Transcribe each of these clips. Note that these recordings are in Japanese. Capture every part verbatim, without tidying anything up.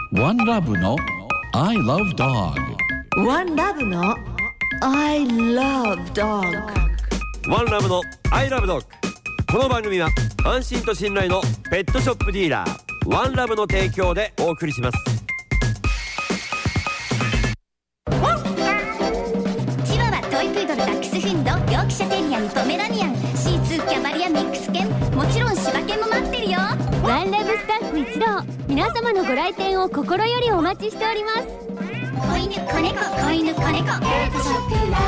ワンラブの I love dog。 ワンラブの I love dog。 ワンラブの I love dog。 この番組は安心と信頼のペットショップディーラーワンラブの提供でお送りします。 チワワ、トイプードル、ダックスフンド、ヨークシャテリアにポメラニアン、シーツー、キャバリアミックス犬、もちろん柴犬も待ってるよ。 ワンラブスタッフ一同、皆様のご来店を心よりお待ちしております。 子犬、子猫、子犬、子猫、ペットショップワンラ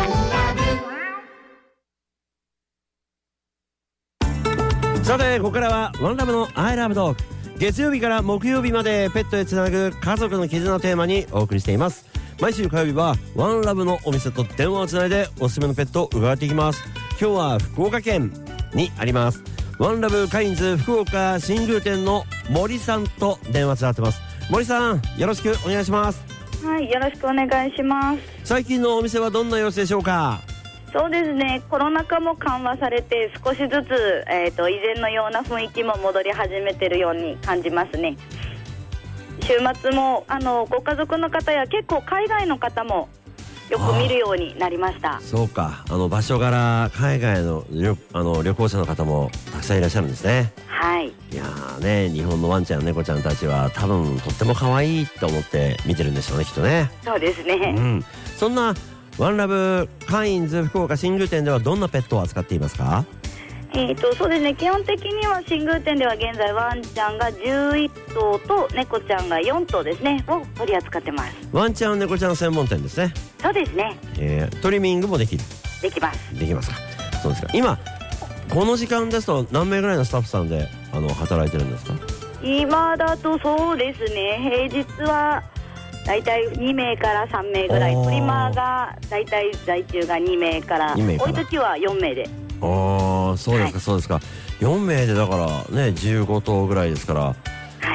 ブ。さてここからはワンラブの I love dog。 月曜日から木曜日までペットへつなぐ家族の絆をテーマにお送りしています。毎週火曜日はワンラブのお店と電話をつないでおすすめのペットを伺っていきます。今日は福岡県にありますワンラブカインズ福岡新宮店の森さんと電話つながってます。森さん、よろしくお願いします。 はい、よろしくお願いします。 最近のお店はどんな様子でしょうか？ そうですね、コロナ禍も緩和されて少しずつ、えーと、以前のような雰囲気も戻り始めてるように感じますね。週末もあのご家族の方や結構海外の方もよく見るようになりました。 そうか、あの場所柄海外の 旅, あの旅行者の方もたくさんいらっしゃるんですね。 はい。 いやーね、日本のワンちゃん猫ちゃんたちは多分とっても可愛いと思って見てるんでしょうね、きっとね。 そうですね、 うん、そんなワンラブカインズ福岡新宮店ではどんなペットを扱っていますか？ えーとそうですね、基本的には新宮店では現在ワンちゃんがじゅういっとうと猫ちゃんがよんとうですねを取り扱ってます。 ワンちゃん猫ちゃん専門店ですね。 そうですね、 えー、トリミングもできる？ できます。 できますか。そうですか。今この時間ですと何名ぐらいのスタッフさんであの働いてるんですか？ 今だとそうですね、平日はだいたいにめいからさんめいぐらい、フリマがだいたい在中がにめいからにめいから、 多い時はよんめいで。 ああ、そうですか、はい、そうですか。よんめいでだからねじゅうごとうぐらいですから、はい、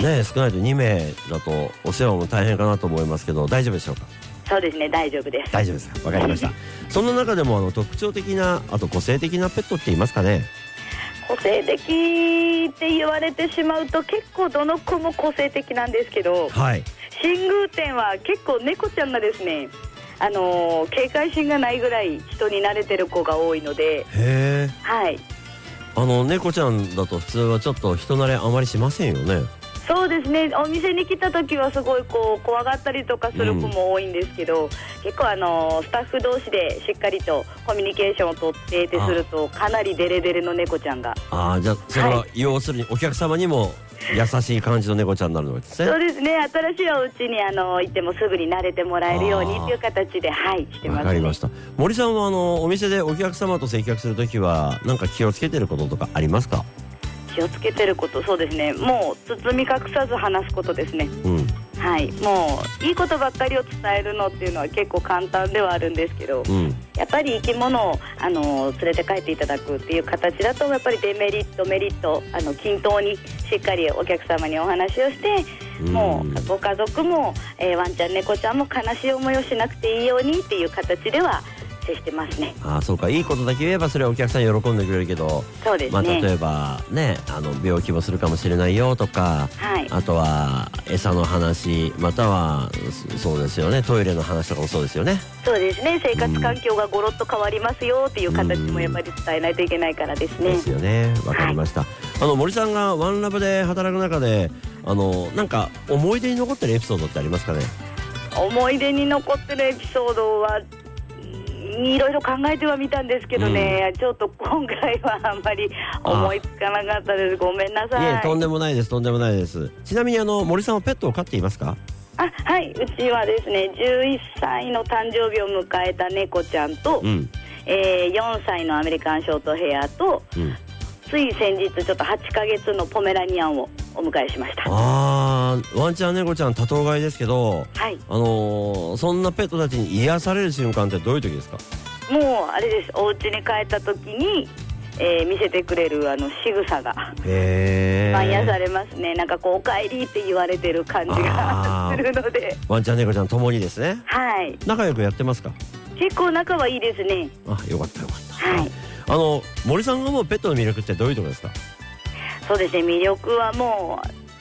ね、少ないとにめいだとお世話も大変かなと思いますけど大丈夫でしょうか？ そうですね、大丈夫です。 大丈夫ですか。わかりましたそんな中でもあの特徴的な、あと個性的なペットって言いますかね？ 個性的って言われてしまうと結構どの子も個性的なんですけど、はい、新宮店は結構猫ちゃんがですね、あのー、警戒心がないぐらい人に慣れてる子が多いので。 へー、 はい、 あの猫ちゃんだと普通はちょっと人慣れあまりしませんよね。 そうですね、お店に来た時はすごいこう怖がったりとかする子も多いんですけど、うん、結構あのスタッフ同士でしっかりとコミュニケーションをとってってするとかなりデレデレの猫ちゃんが。 ああ、じゃあそれは、はい、要するにお客様にも優しい感じの猫ちゃんになるわけですね。 そうですね、新しいお家にあの行ってもすぐに慣れてもらえるようにっていう形で、はい、してますね。 わかりました。森さんはあのお店でお客様と接客するときは何か気をつけてることとかありますか？ 気をつけてること、そうですね、もう包み隠さず話すことですね。うん、はい、もういいことばっかりを伝えるのっていうのは結構簡単ではあるんですけど、うん、やっぱり生き物をあの連れて帰っていただくっていう形だとやっぱりデメリットメリットあの均等にしっかりお客様にお話をして、うん、もうご家族も、えー、ワンちゃん猫ちゃんも悲しい思いをしなくていいようにっていう形では接してますね。 ああ、そうか、いいことだけ言えばそれはお客さん喜んでくれるけど、 そうですね、 まあ、例えばね、あの病気もするかもしれないよとか、はい、あとは餌の話、またはそうですよね、トイレの話とかもそうですよね。 そうですね、生活環境がゴロッと変わりますよっていう形もやっぱり伝えないといけないからですね。 ですよね、わかりました、はい、あの森さんがワンラブで働く中であのなんか思い出に残ってるエピソードってありますかね？ 思い出に残ってるエピソードはいろいろ考えてはみたんですけどね、うん、ちょっと今回はあんまり思いつかなかったです。ごめんなさい。 いえ、とんでもないです、とんでもないです。ちなみにあの森さんはペットを飼っていますか？ あ、はい、うちはですねじゅういっさいの誕生日を迎えた猫ちゃんと、うん、えー、よんさいのアメリカンショートヘアと、うん、つい先日ちょっとはちかげつのポメラニアンをお迎えしました。 あー、ワンちゃん猫ちゃん多頭飼いですけど、はい、あのー、そんなペットたちに癒される瞬間ってどういう時ですか？ もうあれです、お家に帰った時に、えー、見せてくれるあの仕草がへー、 癒されますね。なんかこうお帰りって言われてる感じがするので、 ワンちゃん猫ちゃんともにですね。 はい、 仲良くやってますか？ 結構仲はいいですね。 あ、よかったよかった、 はい、 あの森さんが思うペットの魅力ってどういうところですか？ そうですね、魅力はもう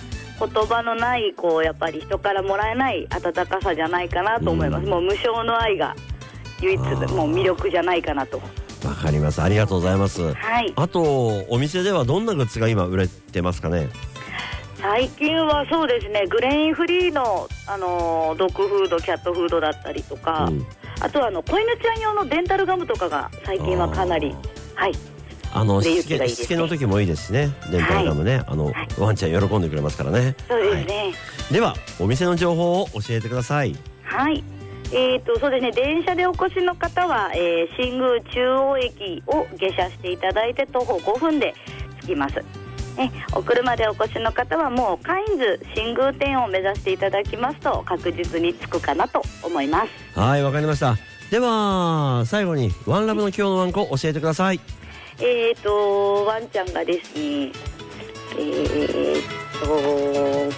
言葉のないこうやっぱり人からもらえない温かさじゃないかなと思います、うん、もう無償の愛が唯一もう魅力じゃないかなと。 わかります、ありがとうございます、 はい、 あとお店ではどんなグッズが今売れてますかね。 最近はそうですね、グレインフリーの、あのー、ドッグフード、キャットフードだったりとか、うん、あとはあの子犬ちゃん用のデンタルガムとかが最近はかなり、はい、 あのしつけ、しつけの時もいいですしね、デンタルガムね、はい、あの、はい、ワンちゃん喜んでくれますからね。 そうですね、はい、 ではお店の情報を教えてください。 はい、えーとそうですね、電車でお越しの方は、えー、新宮中央駅を下車していただいて徒歩ごふんで着きます。ね、お車でお越しの方はもうカインズ新宮店を目指していただきますと確実に着くかなと思います。 はい、わかりました。では最後にワンラブの今日のワンコ教えてください。 えーとワンちゃんがですね、えーと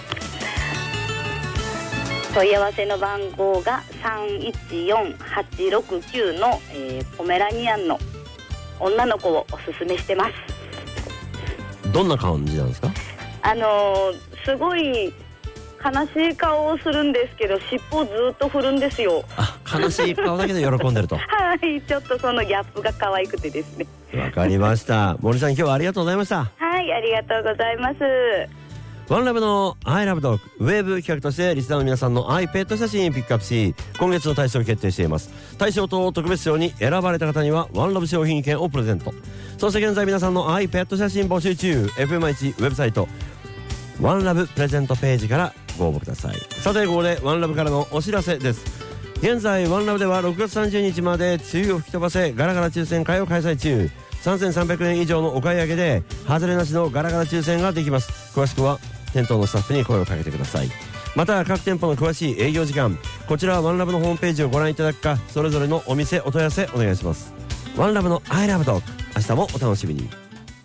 問い合わせの番号がさんいちよんはちろくきゅうの、えー、ポメラニアンの女の子をおすすめしてます。 どんな感じなんですか？ あのー、すごい悲しい顔をするんですけど尻尾をずっと振るんですよ。 あ、悲しい顔だけで喜んでるとはい、ちょっとそのギャップが可愛くてですね。 わかりました。森さん今日はありがとうございました。 はい、ありがとうございます。 ワンラブの I love dog ウェブ企画としてリスナーの皆さんのアイペット写真ピックアップし、今月の大賞を決定しています。大賞と特別賞に選ばれた方にはワンラブ商品券をプレゼント。そして現在皆さんのアイペット写真募集中。 エフエムワンワン ウェブサイトワンラブプレゼントページからご応募ください。さてここでワンラブからのお知らせです。現在ワンラブではろくがつさんじゅうにちまで梅雨を吹き飛ばせガラガラ抽選会を開催中。さんぜんさんびゃくえん以上のお買い上げで外れなしのガラガラ抽選ができます。詳しくは店頭のスタッフに声をかけてください。また各店舗の詳しい営業時間、こちらはワンラブのホームページをご覧いただくか、それぞれのお店お問い合わせお願いします。ワンラブの I love dog、 明日もお楽しみに。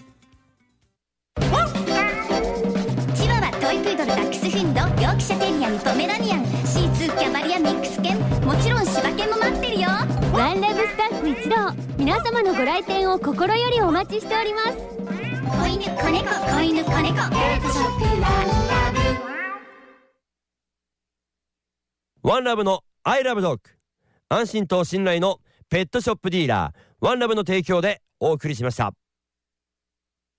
チワワ、トイプードル、ダックスフンド、ヨークシャテリアにポメラニアン、シーツー、キャバリア、ミックス犬、もちろん柴犬も待ってるよ。 ワンラブスタッフ一同、皆様のご来店を心よりお待ちしております。 子犬子猫、子犬子猫、ペットショップワンラブ。 ワンラブの I love dog、 安心と信頼のペットショップディーラーワンラブの提供でお送りしました。